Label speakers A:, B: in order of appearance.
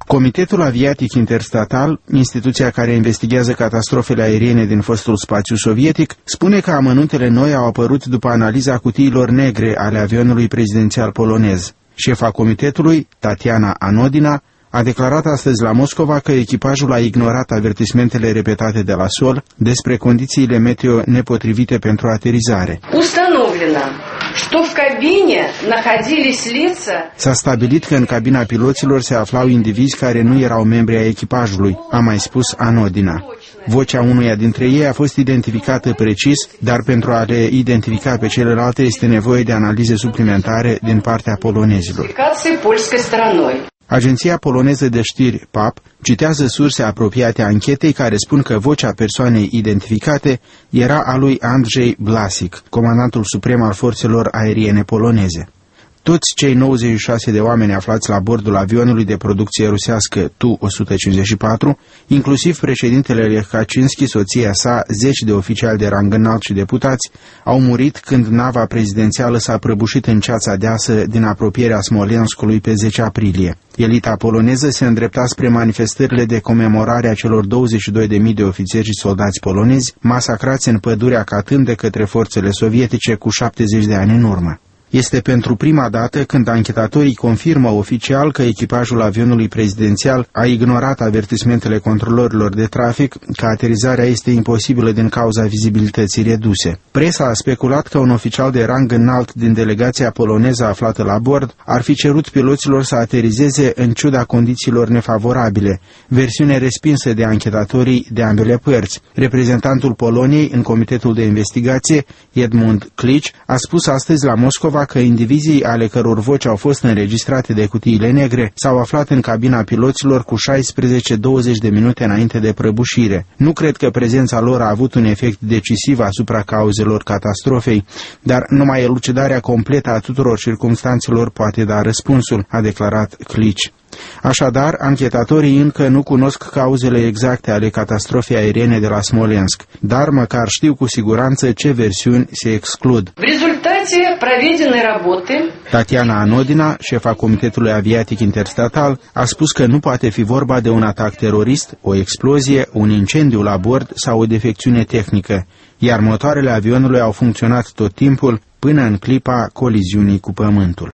A: Comitetul Aviatic Interstatal, instituția care investigează catastrofele aeriene din fostul spațiu sovietic, spune că amănuntele noi au apărut după analiza cutiilor negre ale avionului prezidențial polonez. Șefa comitetului, Tatiana Anodina, a declarat astăzi la Moscova că echipajul a ignorat avertismentele repetate de la sol despre condițiile meteo nepotrivite pentru aterizare. S-a stabilit că în cabina piloților se aflau indivizi care nu erau membri ai echipajului, a mai spus Anodina. Vocea unuia dintre ei a fost identificată precis, dar pentru a le identifica pe celelalte este nevoie de analize suplimentare din partea polonezilor. Agenția poloneză de știri PAP citează surse apropiate anchetei care spun că vocea persoanei identificate era a lui Andrzej Blasik, comandantul suprem al forțelor aeriene poloneze. Toți cei 96 de oameni aflați la bordul avionului de producție rusească Tu-154, inclusiv președintele Lech Kaczynski, soția sa, 10 de oficiali de rang înalt și deputați, au murit când nava prezidențială s-a prăbușit în ceața deasă din apropierea Smolenskului pe 10 aprilie. Elita poloneză se îndrepta spre manifestările de comemorare a celor 22.000 de ofițeri și soldați polonezi masacrați în pădurea Katyn de către forțele sovietice cu 70 de ani în urmă. Este pentru prima dată când anchetatorii confirmă oficial că echipajul avionului prezidențial a ignorat avertismentele controlorilor de trafic că aterizarea este imposibilă din cauza vizibilității reduse. Presa a speculat că un oficial de rang înalt din delegația poloneză aflată la bord ar fi cerut piloților să aterizeze în ciuda condițiilor nefavorabile, versiune respinsă de anchetatorii de ambele părți. Reprezentantul Poloniei în comitetul de investigație, Edmund Klich, a spus astăzi la Moscova că indivizii ale căror voci au fost înregistrate de cutiile negre s-au aflat în cabina piloților cu 16-20 de minute înainte de prăbușire. Nu cred că prezența lor a avut un efect decisiv asupra cauzelor catastrofei, dar numai elucidarea completă a tuturor circumstanțelor poate da răspunsul, a declarat Klich. Așadar, anchetatorii încă nu cunosc cauzele exacte ale catastrofei aeriene de la Smolensk, dar măcar știu cu siguranță ce versiuni se exclud. Tatiana Anodina, șefa Comitetului Aviatic Interstatal, a spus că nu poate fi vorba de un atac terorist, o explozie, un incendiu la bord sau o defecțiune tehnică, iar motoarele avionului au funcționat tot timpul până în clipa coliziunii cu pământul.